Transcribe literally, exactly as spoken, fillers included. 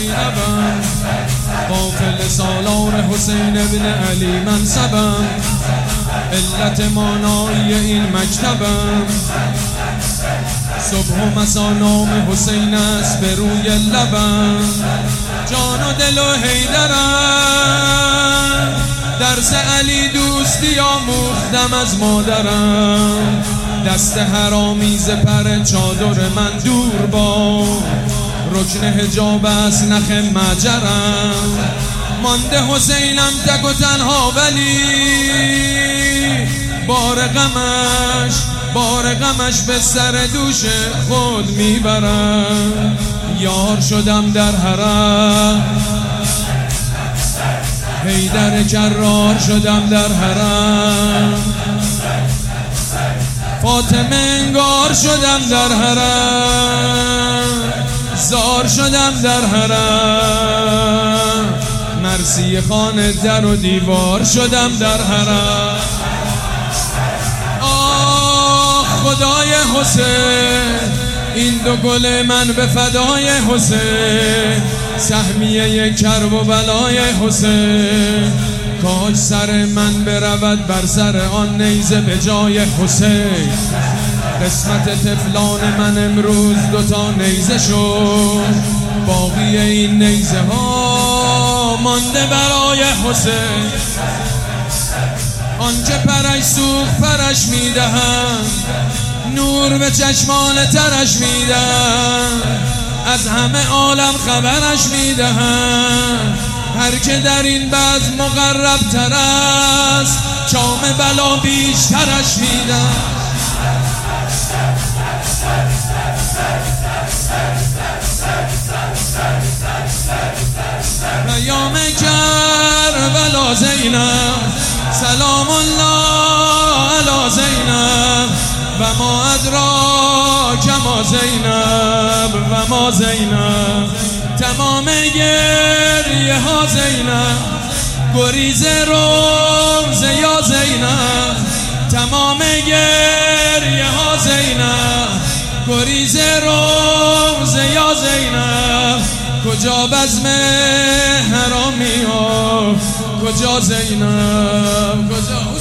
زینبم، قافل سالار حسین ابن علی منصبم، علت مانایی این مکتبم، صبح و مسا نام حسین است به روی لبم، جان و دل و حیدرم، درس علی دوستی آموختم از مادرم، دست حرامیز پر چادر من دور با رکن حجاب از نخ مجرم، مانده حسینم تک و تنها ولی بار غمش بار غمش به سر دوش خود میبرم، یار شدم در حرم، حیدر کرار شدم در حرم، فاطمه انگار شدم در حرم، زار شدم در حرم، مرسی خانه در و دیوار شدم در حرم. آه خدای حسین، این دو گل من به فدای حسین، سهمیه کرب و بلای حسین، کاش سر من برود بر سر آن نیزه به جای حسین، قسمت طفلان من امروز دوتا نیزه شد، باقی این نیزه ها مانده برای حسین، آنچه پرش سوخت پرش میدهم، نور به چشمان ترش میدم، از همه عالم خبرش میدهم، هر که در این بزم مقرب تر است چام بلا بیشترش میدم. پیام کربلا زینب، سلام الله علی زینب، و ما ادراک ما زینب و ما زینب، تمام گریه ها زینب، گریز روز یا زینب، تمام گریه ها زینب، گریز روز یا زینب، کجا بزم حرامی ها، کجا زینب، کجا